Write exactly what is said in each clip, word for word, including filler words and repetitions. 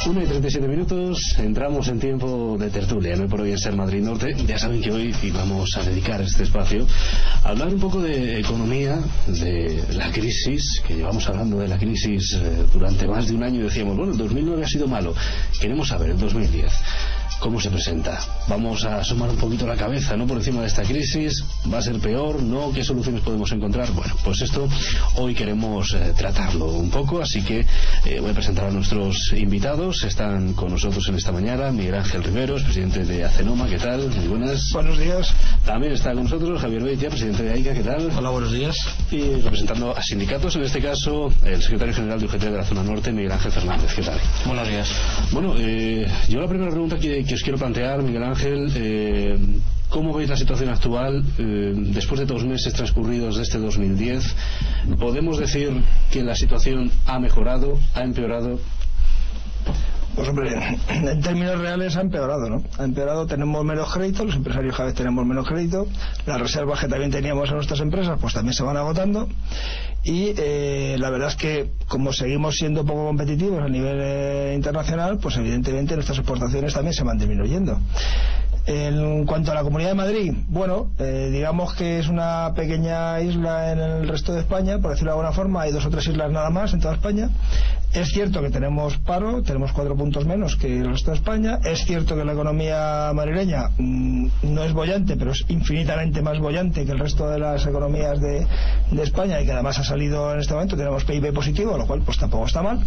una y treinta y siete minutos, entramos en tiempo de tertulia, no por hoy en Ser Madrid Norte. Ya saben que hoy vamos a dedicar este espacio a hablar un poco de economía, de la crisis, que llevamos hablando de la crisis eh, durante más de un año y decíamos, bueno, el dos mil nueve ha sido malo, queremos saber el dos mil diez. ¿Cómo se presenta? Vamos a asomar un poquito la cabeza, ¿no? Por encima de esta crisis, ¿va a ser peor? ¿No? ¿Qué soluciones podemos encontrar? Bueno, pues esto hoy queremos eh, tratarlo un poco, así que eh, voy a presentar a nuestros invitados. Están con nosotros en esta mañana Miguel Ángel Riveros, presidente de Acenoma, ¿qué tal? Muy buenas. Buenos días. También está con nosotros Javier Beitia, presidente de AICA, ¿qué tal? Hola, buenos días. Y representando a sindicatos, en este caso, el secretario general de U G T de la zona norte, Miguel Ángel Fernández, ¿qué tal? Buenos días. Bueno, eh, yo la primera pregunta que, que os quiero plantear, Miguel Ángel, eh, ¿cómo veis la situación actual eh, después de dos meses transcurridos de este dos mil diez? ¿Podemos decir que la situación ha mejorado, ha empeorado? Pues hombre, en términos reales ha empeorado, ¿no? Ha empeorado, tenemos menos crédito, los empresarios cada vez tenemos menos crédito, las reservas que también teníamos en nuestras empresas pues también se van agotando y eh, la verdad es que como seguimos siendo poco competitivos a nivel eh, internacional, pues evidentemente nuestras exportaciones también se van disminuyendo. En cuanto a la Comunidad de Madrid, bueno, eh, digamos que es una pequeña isla en el resto de España, por decirlo de alguna forma, hay dos o tres islas nada más en toda España. Es cierto que tenemos paro, tenemos cuatro puntos menos que el resto de España. Es cierto que la economía madrileña mmm, no es boyante, pero es infinitamente más boyante que el resto de las economías de, de España y que además ha salido en este momento, tenemos P I B positivo, lo cual pues tampoco está mal.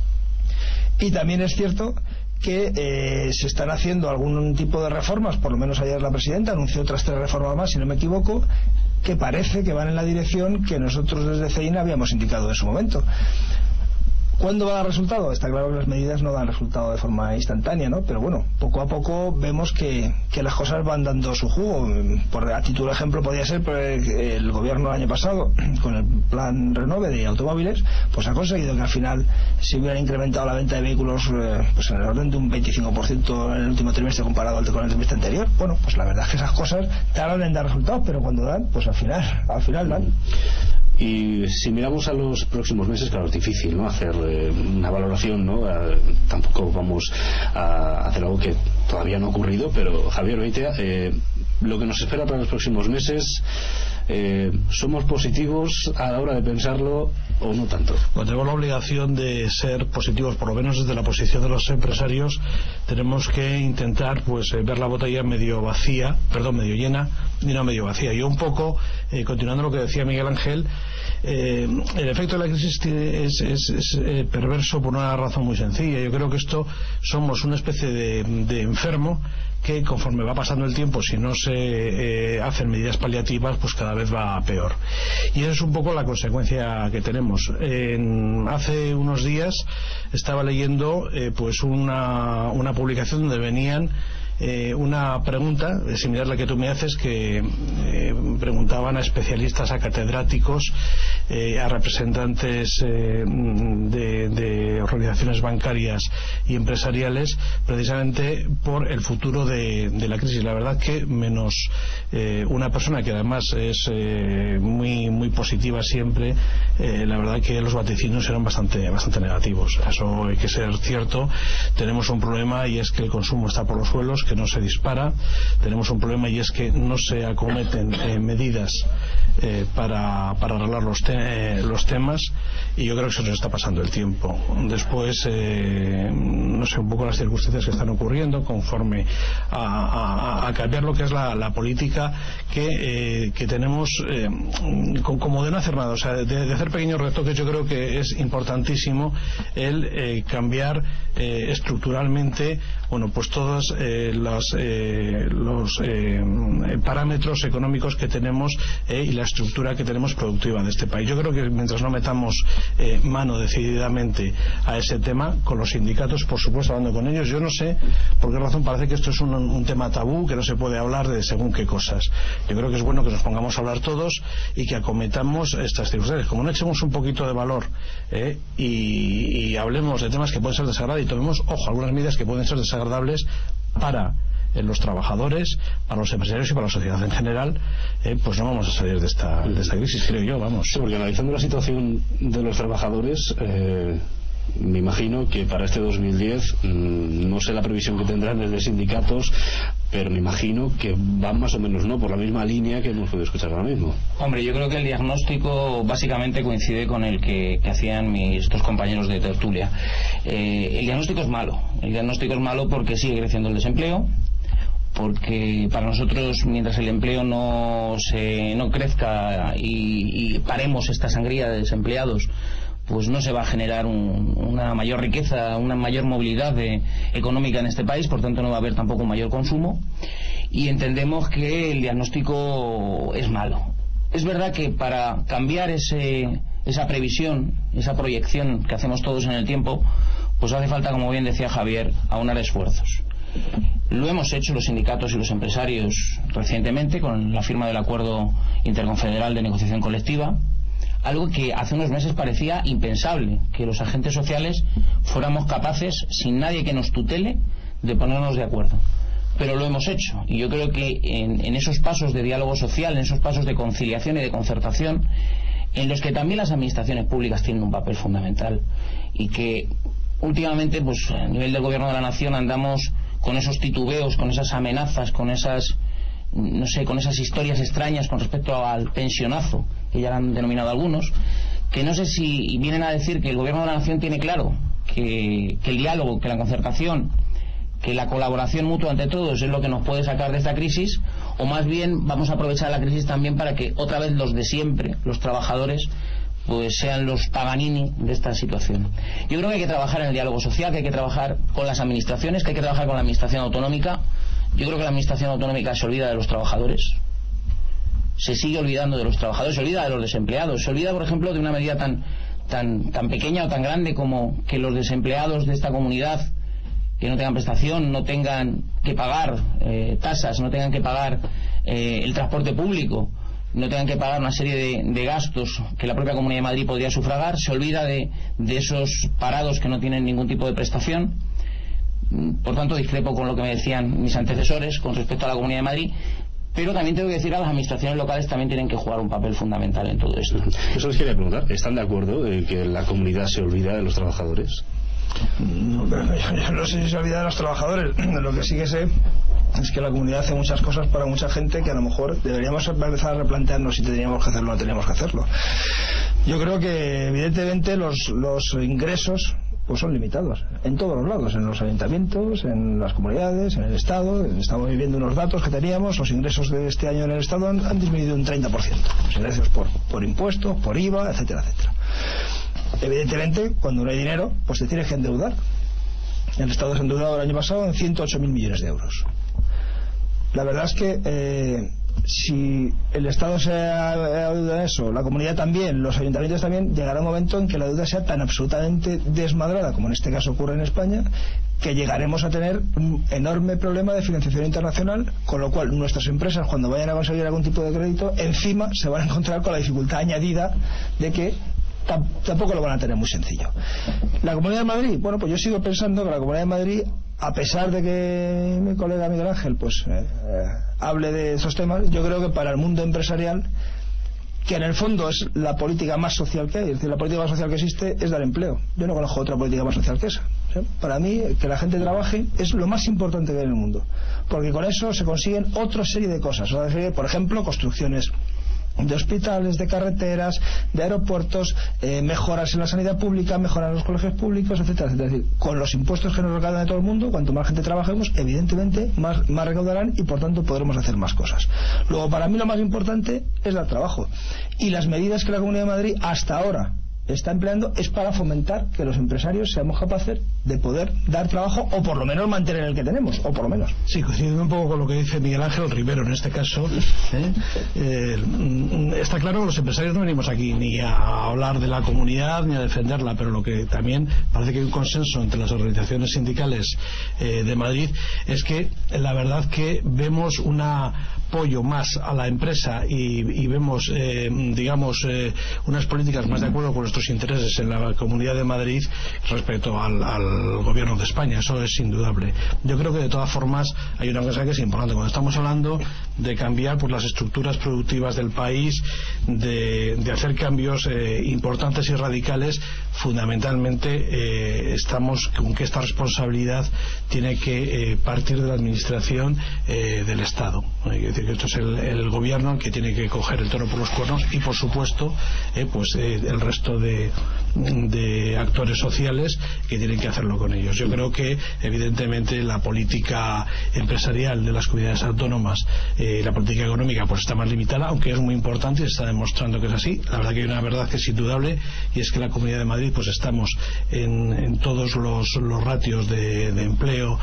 Y también es cierto que eh, se están haciendo algún tipo de reformas, por lo menos ayer la presidenta anunció otras tres reformas más, si no me equivoco, que parece que van en la dirección que nosotros desde CEINA habíamos indicado en su momento. ¿Cuándo va a dar resultado? Está claro que las medidas no dan resultado de forma instantánea, ¿no? Pero bueno, poco a poco vemos que, que las cosas van dando su jugo. Por, a título de ejemplo podría ser que el gobierno el año pasado, con el plan Renove de automóviles, pues ha conseguido que al final se hubiera incrementado la venta de vehículos eh, pues en el orden de un veinticinco por ciento en el último trimestre comparado con el trimestre anterior. Bueno, pues la verdad es que esas cosas tardan en dar resultados, pero cuando dan, pues al final, al final dan. Y si miramos a los próximos meses, claro, es difícil, ¿no? Hacer eh, una valoración, ¿no? Eh, tampoco vamos a hacer algo que todavía no ha ocurrido, pero Javier Beitia, eh, lo que nos espera para los próximos meses, eh, ¿somos positivos a la hora de pensarlo o no tanto? Bueno, tenemos la obligación de ser positivos, por lo menos desde la posición de los empresarios. Tenemos que intentar pues eh, ver la botella medio vacía, perdón, medio llena y no medio vacía. Yo un poco, eh, continuando lo que decía Miguel Ángel, eh, el efecto de la crisis es, es, es eh, perverso por una razón muy sencilla. Yo creo que esto somos una especie de, de enfermo que conforme va pasando el tiempo, si no se eh, hacen medidas paliativas, pues cada vez va peor. Y esa es un poco la consecuencia que tenemos. En, hace unos días estaba leyendo eh, pues una, una publicación donde venían Eh, una pregunta similar a la que tú me haces, que eh, preguntaban a especialistas, a catedráticos, eh, a representantes eh, de, de organizaciones bancarias y empresariales, precisamente por el futuro de, de la crisis. La verdad que menos eh, una persona que además es eh, muy muy positiva siempre, eh, la verdad que los vaticinios eran bastante bastante negativos. Eso hay que ser cierto. Tenemos un problema y es que el consumo está por los suelos, que no se dispara. Tenemos un problema y es que no se acometen eh, medidas eh, para, para arreglar los, te eh, los temas, y yo creo que se nos está pasando el tiempo. Después eh, no sé un poco las circunstancias que están ocurriendo conforme a, a, a cambiar lo que es la, la política que, eh, que tenemos, eh, como de no hacer nada, o sea, de, de hacer pequeños retoques. Yo creo que es importantísimo el eh, cambiar eh, estructuralmente, bueno, pues todos eh, los, eh, los eh, parámetros económicos que tenemos eh, y la estructura que tenemos productiva de este país. Yo creo que mientras no metamos eh, mano decididamente a ese tema, con los sindicatos, por supuesto, hablando con ellos, yo no sé por qué razón parece que esto es un, un tema tabú, que no se puede hablar de según qué cosas. Yo creo que es bueno que nos pongamos a hablar todos y que acometamos estas circunstancias. Como no echemos un poquito de valor eh, y, y hablemos de temas que pueden ser desagradables y tomemos, ojo, algunas medidas que pueden ser desagradables para eh, los trabajadores, para los empresarios y para la sociedad en general, eh, pues no vamos a salir de esta, de esta crisis, creo yo, vamos. Sí, porque analizando la situación de los trabajadores, eh, me imagino que para este dos mil diez, mmm, no sé la previsión que tendrán desde sindicatos, pero me imagino que van más o menos no por la misma línea que hemos podido escuchar ahora mismo. Hombre, yo creo que el diagnóstico básicamente coincide con el que, que hacían mis dos compañeros de tertulia. Eh, el diagnóstico es malo. El diagnóstico es malo porque sigue creciendo el desempleo, porque para nosotros, mientras el empleo no se no crezca y, y paremos esta sangría de desempleados, pues no se va a generar un, una mayor riqueza, una mayor movilidad de, económica en este país, por tanto no va a haber tampoco un mayor consumo, y entendemos que el diagnóstico es malo. Es verdad que para cambiar ese, esa previsión, esa proyección que hacemos todos en el tiempo, pues hace falta, como bien decía Javier, aunar esfuerzos. Lo hemos hecho los sindicatos y los empresarios recientemente con la firma del Acuerdo Interconfederal de Negociación Colectiva, algo que hace unos meses parecía impensable, que los agentes sociales fuéramos capaces, sin nadie que nos tutele, de ponernos de acuerdo. Pero lo hemos hecho, y yo creo que en, en esos pasos de diálogo social, en esos pasos de conciliación y de concertación, en los que también las administraciones públicas tienen un papel fundamental, y que últimamente, pues a nivel del Gobierno de la Nación, andamos con esos titubeos, con esas amenazas, con esas, no sé, con esas historias extrañas con respecto al pensionazo, que ya han denominado algunos, que no sé si vienen a decir que el Gobierno de la Nación tiene claro que, que el diálogo, que la concertación, que la colaboración mutua entre todos es lo que nos puede sacar de esta crisis, o más bien vamos a aprovechar la crisis también para que otra vez los de siempre, los trabajadores, pues sean los Paganini de esta situación. Yo creo que hay que trabajar en el diálogo social, que hay que trabajar con las administraciones, que hay que trabajar con la administración autonómica. Yo creo que la administración autonómica se olvida de los trabajadores, se sigue olvidando de los trabajadores, se olvida de los desempleados, se olvida, por ejemplo, de una medida tan tan tan pequeña o tan grande como que los desempleados de esta comunidad que no tengan prestación, no tengan que pagar eh, tasas, no tengan que pagar eh, el transporte público, no tengan que pagar una serie de, de gastos que la propia Comunidad de Madrid podría sufragar. Se olvida de, de esos parados que no tienen ningún tipo de prestación. Por tanto, discrepo con lo que me decían mis antecesores con respecto a la Comunidad de Madrid, pero también tengo que decir a las administraciones locales también tienen que jugar un papel fundamental en todo esto. Eso les quería preguntar, ¿están de acuerdo en que la comunidad se olvida de los trabajadores? No, pero yo no sé si se olvida de los trabajadores. Lo que sí que sé es que la comunidad hace muchas cosas para mucha gente que a lo mejor deberíamos empezar a replantearnos si teníamos que hacerlo o no teníamos que hacerlo. Yo creo que evidentemente los, los ingresos pues son limitados en todos los lados, en los ayuntamientos, en las comunidades, en el Estado. Estamos viviendo unos datos que teníamos, los ingresos de este año en el Estado han, han disminuido un treinta por ciento, los ingresos por, por impuestos, por I V A, etcétera, etcétera. Evidentemente, cuando no hay dinero, pues te tienes que endeudar. El Estado se ha endeudado el año pasado en ciento ocho mil millones de euros. La verdad es que eh, si el Estado se adeuda en eso, la comunidad también, los ayuntamientos también, llegará un momento en que la deuda sea tan absolutamente desmadrada, como en este caso ocurre en España, que llegaremos a tener un enorme problema de financiación internacional, con lo cual nuestras empresas, cuando vayan a conseguir algún tipo de crédito, encima se van a encontrar con la dificultad añadida de que tampoco lo van a tener muy sencillo. La Comunidad de Madrid, bueno, pues yo sigo pensando que la Comunidad de Madrid, a pesar de que mi colega Miguel Ángel pues eh, eh, hable de esos temas, yo creo que para el mundo empresarial, que en el fondo es la política más social que hay, es decir, la política más social que existe es dar empleo. Yo no conozco otra política más social que esa. ¿Sí? Para mí, que la gente trabaje es lo más importante que hay en el mundo, porque con eso se consiguen otra serie de cosas. O sea, por ejemplo, construcciones de hospitales, de carreteras, de aeropuertos, eh, mejoras en la sanidad pública, mejoras en los colegios públicos, etcétera, etcétera. Es decir, con los impuestos que nos recaudan de todo el mundo, cuanto más gente trabajemos, evidentemente más, más recaudarán y por tanto podremos hacer más cosas. Luego, para mí lo más importante es dar trabajo, y las medidas que la Comunidad de Madrid hasta ahora está empleando es para fomentar que los empresarios seamos capaces de poder dar trabajo, o por lo menos mantener el que tenemos, o por lo menos. Sí, coincidiendo un poco con lo que dice Miguel Ángel Rivero en este caso, ¿eh? Eh, está claro que los empresarios no venimos aquí ni a hablar de la comunidad ni a defenderla, pero lo que también parece que hay un consenso entre las organizaciones sindicales eh, de Madrid es que la verdad que vemos una apoyo más a la empresa y, y vemos, eh, digamos, eh, unas políticas más de acuerdo con nuestros intereses en la Comunidad de Madrid respecto al, al gobierno de España. Eso es indudable. Yo creo que de todas formas hay una cosa que es importante cuando estamos hablando de cambiar pues las estructuras productivas del país, de, de hacer cambios eh, importantes y radicales. Fundamentalmente eh, estamos con que esta responsabilidad tiene que eh, partir de la administración eh, del Estado. Hay que decir que esto es el, el gobierno el que tiene que coger el toro por los cuernos y por supuesto eh, pues eh, el resto de, de actores sociales que tienen que hacerlo con ellos. Yo creo que evidentemente la política empresarial de las comunidades autónomas, eh, la política económica pues está más limitada, aunque es muy importante y se está demostrando que es así. La verdad que hay una verdad que es indudable y es que la Comunidad de Madrid pues estamos en, en todos los, los ratios de, de empleo,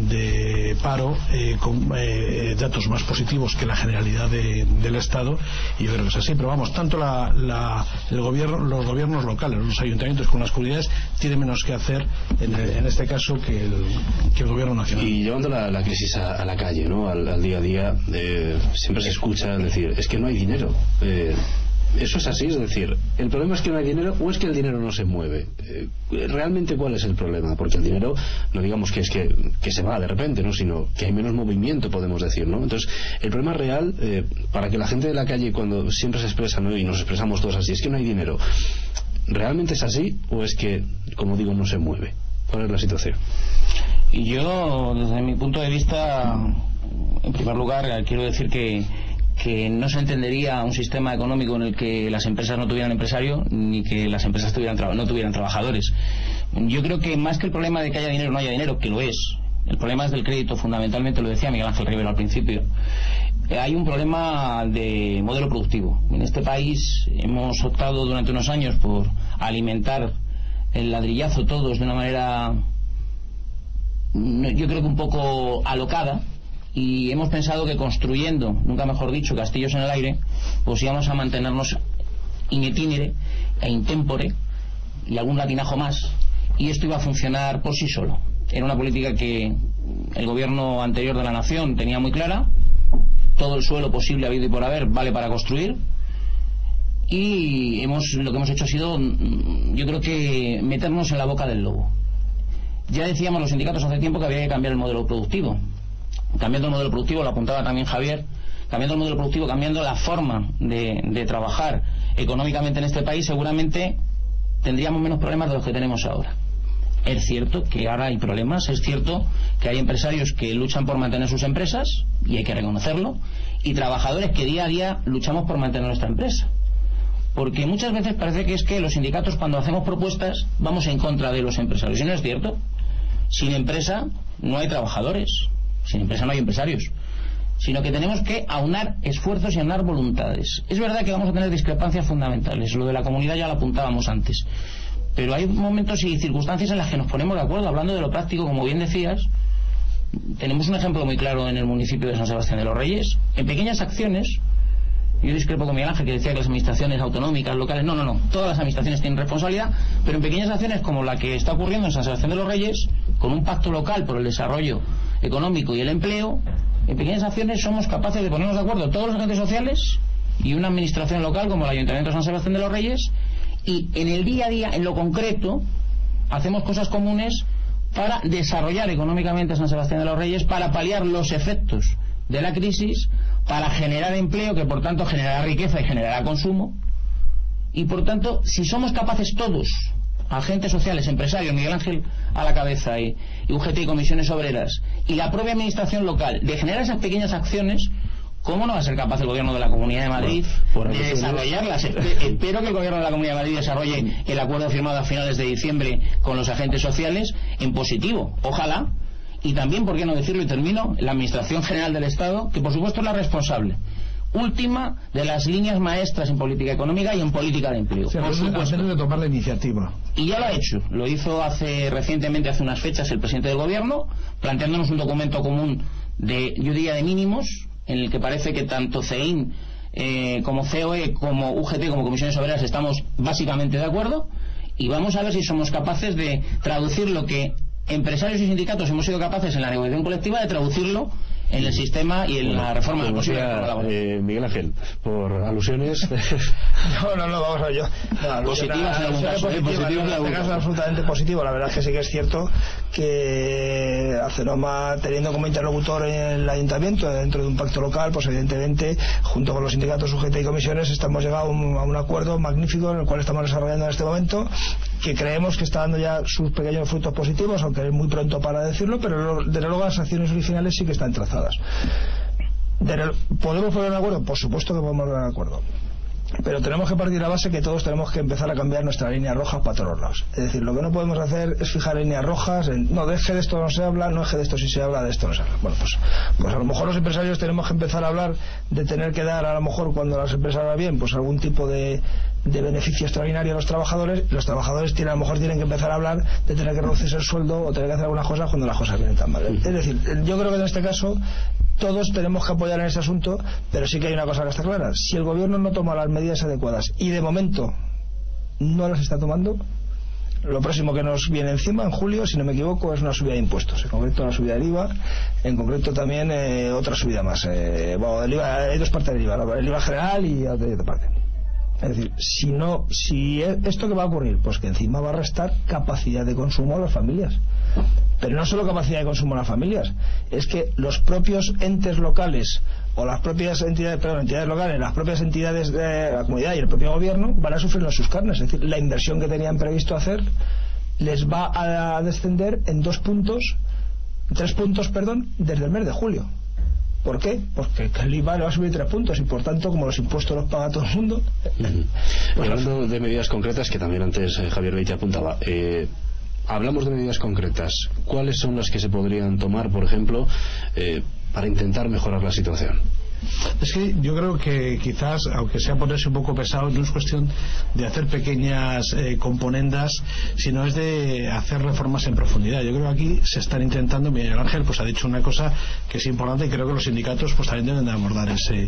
de paro, eh, con eh, datos más positivos que la generalidad de, del Estado, y yo creo que es así. Pero vamos, tanto la, la, el gobierno, los gobiernos locales, los ayuntamientos con las comunidades tienen menos que hacer en, el, en este caso que el, que el gobierno nacional. Y llevando la, la crisis a, a la calle, ¿no? al, al día a día, eh, siempre se escucha decir, es que no hay dinero. Eh, ¿Eso es así? Es decir, ¿el problema es que no hay dinero o es que el dinero no se mueve? Eh, ¿Realmente cuál es el problema? Porque el dinero, no digamos que es que, que se va de repente, ¿no? Sino que hay menos movimiento, podemos decir, ¿no? Entonces, el problema real, eh, para que la gente de la calle, cuando siempre se expresa, ¿no? Y nos expresamos todos así, es que no hay dinero. ¿Realmente es así o es que, como digo, no se mueve? ¿Cuál es la situación? Y yo, desde mi punto de vista, en primer lugar, quiero decir que que no se entendería un sistema económico en el que las empresas no tuvieran empresario ni que las empresas tuvieran tra- no tuvieran trabajadores. Yo creo que más que el problema de que haya dinero o no haya dinero, que lo es, el problema es del crédito, fundamentalmente, lo decía Miguel Ángel Rivero al principio. Eh, hay un problema de modelo productivo. En este país hemos optado durante unos años por alimentar el ladrillazo todos de una manera, yo creo que un poco alocada, y hemos pensado que construyendo, nunca mejor dicho, castillos en el aire, pues íbamos a mantenernos in itinere e intempore y algún latinajo más, y esto iba a funcionar por sí solo. Era una política que el gobierno anterior de la nación tenía muy clara: todo el suelo posible habido y por haber vale para construir, y hemos lo que hemos hecho ha sido, yo creo que, meternos en la boca del lobo. Ya decíamos los sindicatos hace tiempo que había que cambiar el modelo productivo. Cambiando el modelo productivo, lo apuntaba también Javier, cambiando el modelo productivo, cambiando la forma de, de trabajar económicamente en este país, seguramente tendríamos menos problemas de los que tenemos ahora. Es cierto que ahora hay problemas, es cierto que hay empresarios que luchan por mantener sus empresas, y hay que reconocerlo, y trabajadores que día a día luchamos por mantener nuestra empresa. Porque muchas veces parece que es que los sindicatos, cuando hacemos propuestas, vamos en contra de los empresarios, y no es cierto. Sin empresa no hay trabajadores, sin empresa no hay empresarios, sino que tenemos que aunar esfuerzos y aunar voluntades. Es verdad que vamos a tener discrepancias fundamentales, lo de la comunidad ya lo apuntábamos antes, pero hay momentos y circunstancias en las que nos ponemos de acuerdo. Hablando de lo práctico, como bien decías, tenemos un ejemplo muy claro en el municipio de San Sebastián de los Reyes. En pequeñas acciones, yo discrepo con Miguel Ángel, que decía que las administraciones autonómicas, locales, no, no, no, todas las administraciones tienen responsabilidad, pero en pequeñas acciones como la que está ocurriendo en San Sebastián de los Reyes, con un pacto local por el desarrollo económico y el empleo, en pequeñas acciones somos capaces de ponernos de acuerdo todos los agentes sociales y una administración local como el Ayuntamiento de San Sebastián de los Reyes, y en el día a día, en lo concreto, hacemos cosas comunes para desarrollar económicamente a San Sebastián de los Reyes, para paliar los efectos de la crisis, para generar empleo, que por tanto generará riqueza y generará consumo. Y por tanto, si somos capaces todos, agentes sociales, empresarios, Miguel Ángel a la cabeza, y, y U G T y comisiones obreras, y la propia administración local, de generar esas pequeñas acciones, ¿cómo no va a ser capaz el gobierno de la Comunidad de Madrid bueno, de desarrollarlas? Espero que el gobierno de la Comunidad de Madrid desarrolle el acuerdo firmado a finales de diciembre con los agentes sociales en positivo, ojalá. Y también, ¿por qué no decirlo? Y termino, la Administración General del Estado, que por supuesto es la responsable última de las líneas maestras en política económica y en política de empleo. Sí, por supuesto. De tomar la iniciativa. Y ya lo ha hecho. Lo hizo hace recientemente, hace unas fechas, el presidente del gobierno, planteándonos un documento común de, yo diría, de mínimos, en el que parece que tanto C E I N eh, como C O E, como U G T, como comisiones obreras estamos básicamente de acuerdo, y vamos a ver si somos capaces de traducir lo que empresarios y sindicatos hemos sido capaces en la negociación colectiva, de traducirlo en el sistema y en bueno, la reforma como decía, eh, Miguel Ángel, por alusiones. no, no, no, vamos a ver yo. No, positivas en algún caso, positiva, positiva, en este caso es absolutamente positivo. La verdad es que sí que es cierto que Aceroma, teniendo como interlocutor el ayuntamiento dentro de un pacto local, pues evidentemente, junto con los sindicatos U G T y comisiones, estamos llegando a un, a un acuerdo magnífico en el cual estamos desarrollando en este momento, que creemos que está dando ya sus pequeños frutos positivos, aunque es muy pronto para decirlo, pero desde luego las acciones originales sí que están trazadas. ¿Podemos poner de acuerdo? Por supuesto que podemos poner de acuerdo, pero tenemos que partir de la base que todos tenemos que empezar a cambiar nuestra línea roja para todos lados. Es decir, lo que no podemos hacer es fijar líneas rojas en, no, de eje de esto no se habla, no eje de esto sí se habla, de esto no se habla. Bueno, pues, pues a lo mejor los empresarios tenemos que empezar a hablar de tener que dar, a lo mejor cuando las empresas van bien, pues algún tipo de, de beneficio extraordinario a los trabajadores, y los trabajadores tienen, a lo mejor tienen que empezar a hablar de tener que reducirse el sueldo o tener que hacer algunas cosas cuando las cosas vienen tan mal. Es decir, yo creo que en este caso todos tenemos que apoyar en ese asunto, pero sí que hay una cosa que está clara: si el gobierno no toma las medidas adecuadas, y de momento no las está tomando, lo próximo que nos viene encima en julio, si no me equivoco, es una subida de impuestos, en concreto la subida del I V A, en concreto también eh, otra subida más. Eh, bueno, del I V A, hay dos partes del I V A, el I V A general y otra parte. Es decir, si no, si esto que va a ocurrir, pues que encima va a restar capacidad de consumo a las familias. Pero no solo capacidad de consumo a las familias, es que los propios entes locales o las propias entidades, perdón, entidades locales, las propias entidades de la comunidad y el propio gobierno van a sufrir en sus carnes. Es decir, la inversión que tenían previsto hacer les va a descender en dos puntos, tres puntos, perdón, desde el mes de julio. ¿Por qué? Porque el I V A le va a subir tres puntos y por tanto, como los impuestos los paga todo el mundo. Uh-huh. Pues hablando de medidas concretas, que también antes eh, Javier Beite apuntaba, eh, hablamos de medidas concretas. ¿Cuáles son las que se podrían tomar, por ejemplo, eh, para intentar mejorar la situación? Es que yo creo que quizás, aunque sea ponerse un poco pesado, no es cuestión de hacer pequeñas eh, componendas, sino es de hacer reformas en profundidad. Yo creo que aquí se están intentando. Miguel Ángel pues ha dicho una cosa que es importante, y creo que los sindicatos pues también deben de abordar ese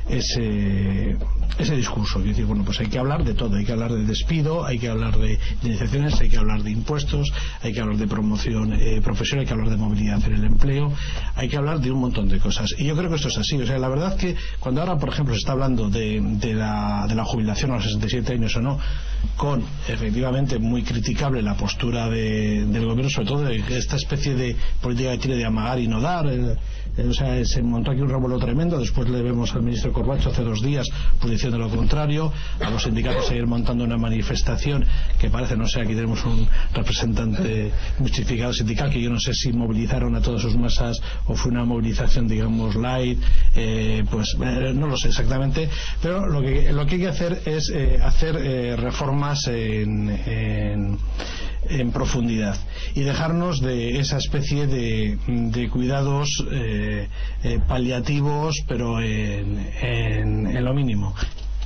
ese ese discurso. Es decir, bueno, pues hay que hablar de todo, hay que hablar de despido, hay que hablar de iniciaciones, hay que hablar de impuestos, hay que hablar de promoción eh, profesional, hay que hablar de movilidad en el empleo, hay que hablar de un montón de cosas. Y yo creo que esto es así. O sea, la verdad que cuando ahora, por ejemplo, se está hablando de, de, la, de la jubilación a los sesenta y siete años o no, con efectivamente muy criticable la postura de, del gobierno, sobre todo de esta especie de política que tiene de amagar y no dar. El, el, o sea, se montó aquí un revuelo tremendo. Después le vemos al ministro Corbacho hace dos días pues diciendo lo contrario, a los sindicatos seguir montando una manifestación que parece, no sé, aquí tenemos un representante justificado sindical que yo no sé si movilizaron a todas sus masas o fue una movilización, digamos, light. Eh, pues eh, no lo sé exactamente, pero lo que lo que hay que hacer es eh, hacer eh, reformas en, en, en profundidad y dejarnos de esa especie de, de cuidados eh, eh, paliativos, pero en, en, en lo mínimo.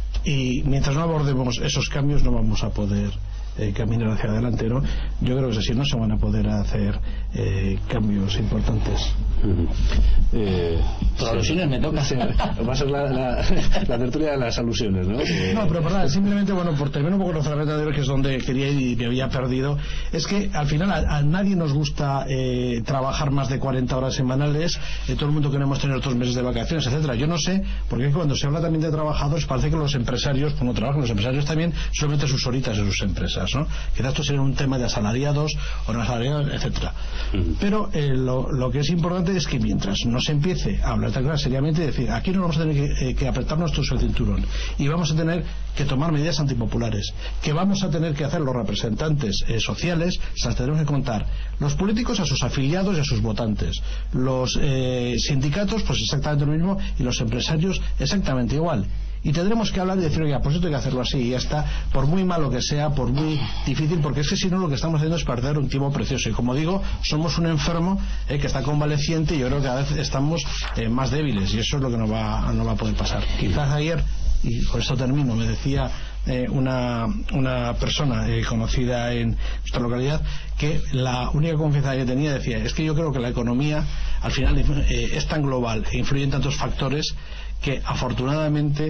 Y mientras no abordemos esos cambios no vamos a poder eh, caminar hacia adelante, ¿no? Yo creo que así no se van a poder hacer eh, cambios importantes. Uh-huh. eh, Por alusiones me toca. Sí, va a ser la, la, la tertulia de las alusiones, ¿no? Eh, no, pero perdón, simplemente, bueno, por terminar un poco los fragmentos, que es donde quería ir y me había perdido, es que al final a, a nadie nos gusta eh, trabajar más de cuarenta horas semanales, eh, todo el mundo queremos tener otros meses de vacaciones, etcétera. Yo no sé, porque cuando se habla también de trabajadores parece que los empresarios, como trabajan los empresarios también, solamente sus horitas en sus empresas, ¿no? Quizás esto sería un tema de asalariados o no asalariados, etcétera. Uh-huh. Pero eh, lo, lo que es importante es que mientras no se empiece a hablar tan claro seriamente y decir, aquí no vamos a tener que, eh, que apretar nuestro cinturón y vamos a tener que tomar medidas antipopulares, que vamos a tener que hacer los representantes eh, sociales, se las tenemos que contar los políticos a sus afiliados y a sus votantes, los eh, sindicatos pues exactamente lo mismo, y los empresarios exactamente igual. Y tendremos que hablar y decir, oiga, pues esto hay que hacerlo así y ya está, por muy malo que sea, por muy difícil, porque es que si no lo que estamos haciendo es perder un tiempo precioso. Y como digo, somos un enfermo eh, que está convaleciente, y yo creo que cada vez estamos eh, más débiles, y eso es lo que no va, no va a poder pasar. Quizás ayer, y con esto termino, me decía eh, una, una persona eh, conocida en nuestra localidad que la única confianza que tenía, decía, es que yo creo que la economía al final eh, es tan global e influye en tantos factores que afortunadamente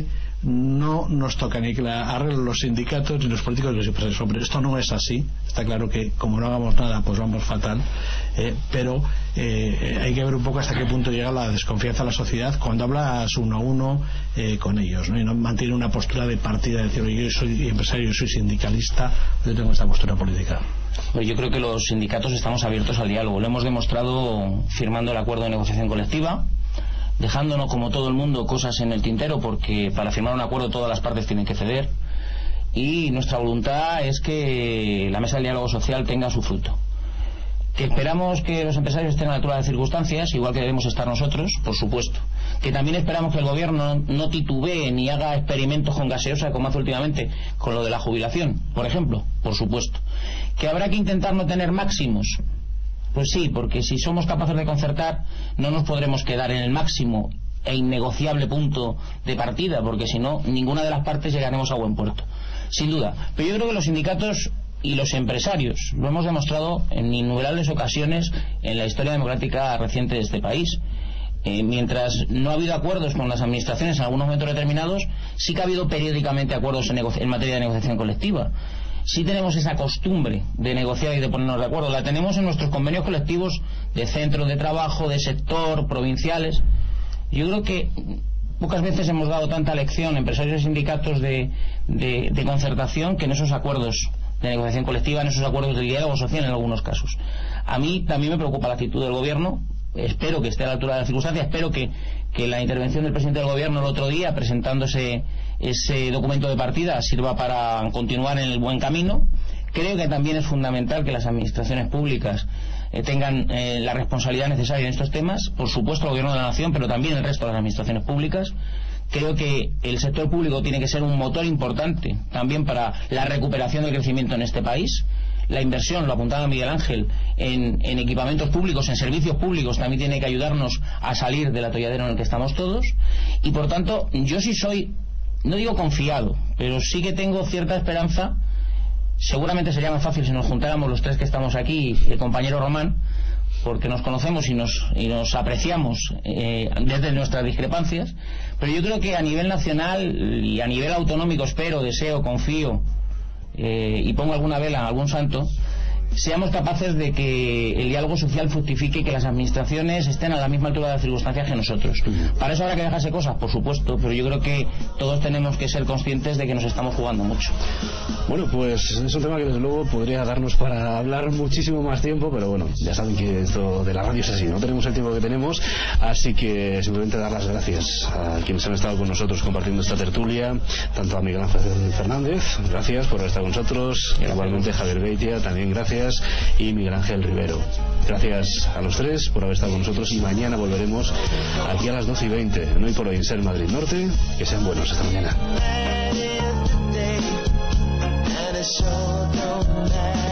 no nos toca ni que la arreglen los sindicatos ni los políticos ni los empresarios. Hombre, esto no es así. Está claro que como no hagamos nada pues vamos fatal, eh, pero eh, hay que ver un poco hasta qué punto llega la desconfianza a la sociedad cuando hablas uno a uno eh, con ellos, ¿no? Y no mantiene una postura de partida, de decir, yo soy empresario, yo soy sindicalista, yo tengo esta postura política. Yo creo que los sindicatos estamos abiertos al diálogo. Lo hemos demostrado firmando el acuerdo de negociación colectiva, dejándonos como todo el mundo cosas en el tintero, porque para firmar un acuerdo todas las partes tienen que ceder, y nuestra voluntad es que la mesa del diálogo social tenga su fruto. Que esperamos que los empresarios estén a la altura de las circunstancias, igual que debemos estar nosotros, por supuesto. Que también esperamos que el gobierno no titubee ni haga experimentos con gaseosa como hace últimamente con lo de la jubilación, por ejemplo, por supuesto. Que habrá que intentar no tener máximos. Pues sí, porque si somos capaces de concertar no nos podremos quedar en el máximo e innegociable punto de partida, porque si no, ninguna de las partes llegaremos a buen puerto, sin duda. Pero yo creo que los sindicatos y los empresarios lo hemos demostrado en innumerables ocasiones en la historia democrática reciente de este país. Eh, mientras no ha habido acuerdos con las administraciones en algunos momentos determinados, sí que ha habido periódicamente acuerdos en, en materia de negociación colectiva. Sí tenemos esa costumbre de negociar y de ponernos de acuerdo. La tenemos en nuestros convenios colectivos de centros de trabajo, de sector, provinciales. Yo creo que pocas veces hemos dado tanta lección, empresarios y sindicatos, de, de, de concertación, que en esos acuerdos de negociación colectiva, en esos acuerdos de diálogo social en algunos casos. A mí también me preocupa la actitud del gobierno. Espero que esté a la altura de las circunstancias. Espero que, que la intervención del presidente del gobierno el otro día, presentándose ese documento de partida, sirva para continuar en el buen camino. Creo que también es fundamental que las administraciones públicas eh, tengan eh, la responsabilidad necesaria en estos temas. Por supuesto el gobierno de la nación, pero también el resto de las administraciones públicas. Creo que el sector público tiene que ser un motor importante también para la recuperación del crecimiento en este país. La inversión, lo apuntaba Miguel Ángel, en, en equipamientos públicos, en servicios públicos, también tiene que ayudarnos a salir del atolladero en el que estamos todos. Y por tanto, yo sí soy, no digo confiado, pero sí que tengo cierta esperanza. Seguramente sería más fácil si nos juntáramos los tres que estamos aquí y el compañero Román, porque nos conocemos y nos, y nos apreciamos eh, desde nuestras discrepancias. Pero yo creo que a nivel nacional y a nivel autonómico, espero, deseo, confío, Eh, y pongo alguna vela a algún santo, seamos capaces de que el diálogo social fructifique y que las administraciones estén a la misma altura de las circunstancias que nosotros. Para eso habrá que dejarse cosas, por supuesto, pero yo creo que todos tenemos que ser conscientes de que nos estamos jugando mucho. Bueno, pues es un tema que desde luego podría darnos para hablar muchísimo más tiempo, pero bueno, ya saben que esto de la radio es así, no tenemos el tiempo que tenemos, así que simplemente dar las gracias a quienes han estado con nosotros compartiendo esta tertulia, tanto a Miguel Ángel Fernández, gracias por haber estado con nosotros, gracias. Igualmente Javier Beitia, también gracias, y Miguel Ángel Rivero. Gracias a los tres por haber estado con nosotros, y mañana volveremos aquí a las doce y veinte, en Hoy por Hoy en Ser Madrid Norte. Que sean buenos, hasta mañana.